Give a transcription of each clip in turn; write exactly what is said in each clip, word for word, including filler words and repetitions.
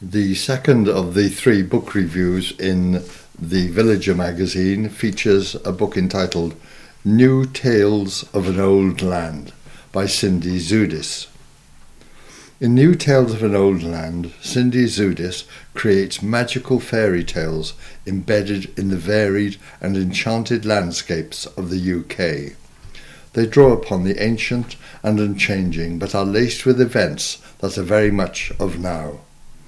The second of the three book reviews in the Villager magazine features a book entitled New Tales of an Old Land by Cindy Zudis. In New Tales of an Old Land, Cindy Zudis creates magical fairy tales embedded in the varied and enchanted landscapes of the U K. They draw upon the ancient and unchanging, but are laced with events that are very much of now.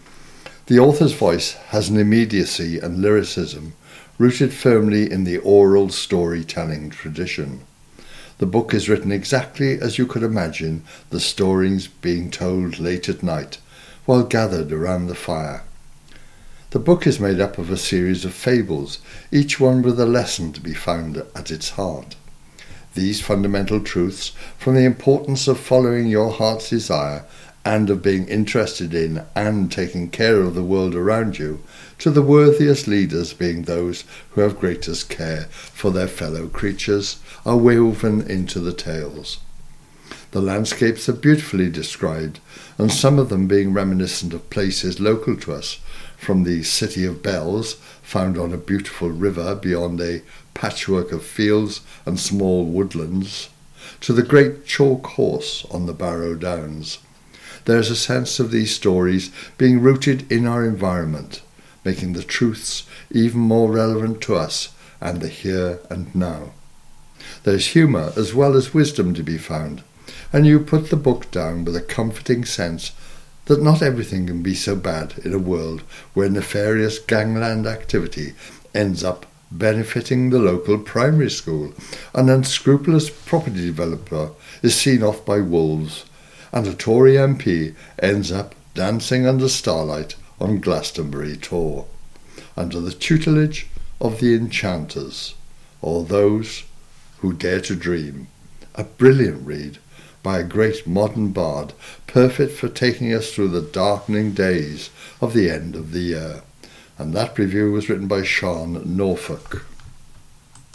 The author's voice has an immediacy and lyricism rooted firmly in the oral storytelling tradition. The book is written exactly as you could imagine the stories being told late at night while gathered around the fire. The book is made up of a series of fables, each one with a lesson to be found at its heart. These fundamental truths, from the importance of following your heart's desire and of being interested in and taking care of the world around you, to the worthiest leaders being those who have greatest care for their fellow creatures, are woven into the tales. The landscapes are beautifully described, and some of them being reminiscent of places local to us, from the City of Bells, found on a beautiful river beyond a patchwork of fields and small woodlands, to the Great Chalk Horse on the Barrow Downs. There is a sense of these stories being rooted in our environment, making the truths even more relevant to us and the here and now. There is humour as well as wisdom to be found, and you put the book down with a comforting sense that not everything can be so bad in a world where nefarious gangland activity ends up benefiting the local primary school, an unscrupulous property developer is seen off by wolves, and a Tory M P ends up dancing under starlight on Glastonbury Tor, under the tutelage of the enchanters, or those who dare to dream. A brilliant read by a great modern bard, perfect for taking us through the darkening days of the end of the year. And that review was written by Sean Norfolk.